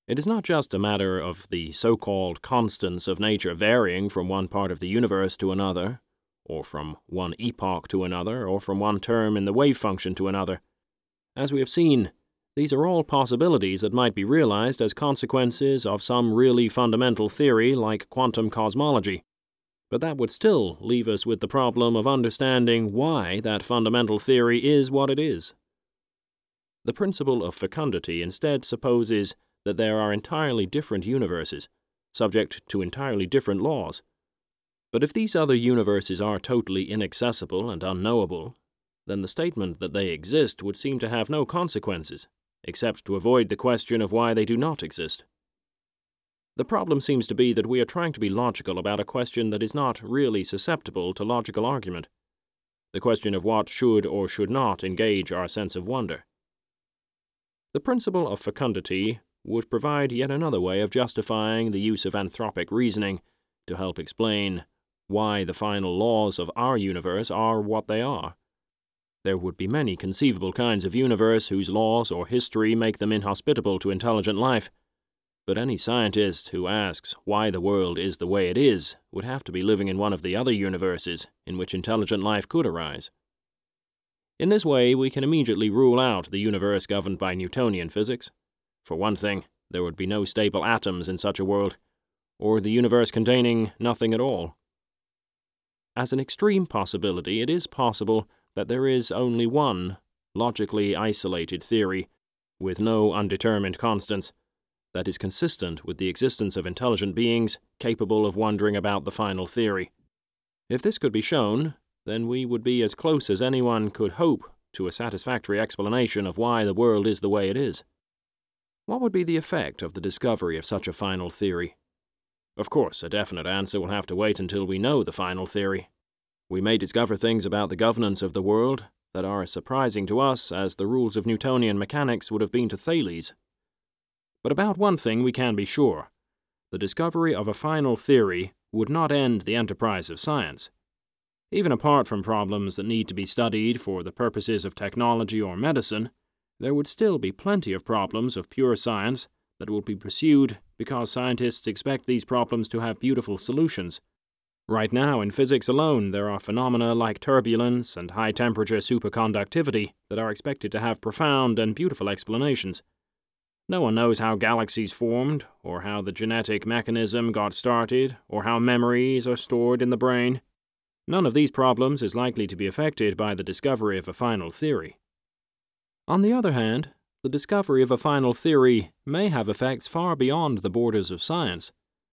It is not just a matter of the so-called constants of nature varying from one part of the universe to another, or from one epoch to another, or from one term in the wave function to another. As we have seen, these are all possibilities that might be realized as consequences of some really fundamental theory like quantum cosmology. But that would still leave us with the problem of understanding why that fundamental theory is what it is. The principle of fecundity instead supposes that there are entirely different universes, subject to entirely different laws. But if these other universes are totally inaccessible and unknowable, then the statement that they exist would seem to have no consequences, except to avoid the question of why they do not exist. The problem seems to be that we are trying to be logical about a question that is not really susceptible to logical argument, the question of what should or should not engage our sense of wonder. The principle of fecundity would provide yet another way of justifying the use of anthropic reasoning to help explain why the final laws of our universe are what they are. There would be many conceivable kinds of universe whose laws or history make them inhospitable to intelligent life, but any scientist who asks why the world is the way it is would have to be living in one of the other universes in which intelligent life could arise. In this way, we can immediately rule out the universe governed by Newtonian physics. For one thing, there would be no stable atoms in such a world, or the universe containing nothing at all. As an extreme possibility, it is possible that there is only one, logically isolated theory, with no undetermined constants, that is consistent with the existence of intelligent beings capable of wondering about the final theory. If this could be shown, then we would be as close as anyone could hope to a satisfactory explanation of why the world is the way it is. What would be the effect of the discovery of such a final theory? Of course, a definite answer will have to wait until we know the final theory. We may discover things about the governance of the world that are as surprising to us as the rules of Newtonian mechanics would have been to Thales. But about one thing we can be sure. The discovery of a final theory would not end the enterprise of science. Even apart from problems that need to be studied for the purposes of technology or medicine, there would still be plenty of problems of pure science that will be pursued because scientists expect these problems to have beautiful solutions. Right now, in physics alone, there are phenomena like turbulence and high-temperature superconductivity that are expected to have profound and beautiful explanations. No one knows how galaxies formed, or how the genetic mechanism got started, or how memories are stored in the brain. None of these problems is likely to be affected by the discovery of a final theory. On the other hand, the discovery of a final theory may have effects far beyond the borders of science.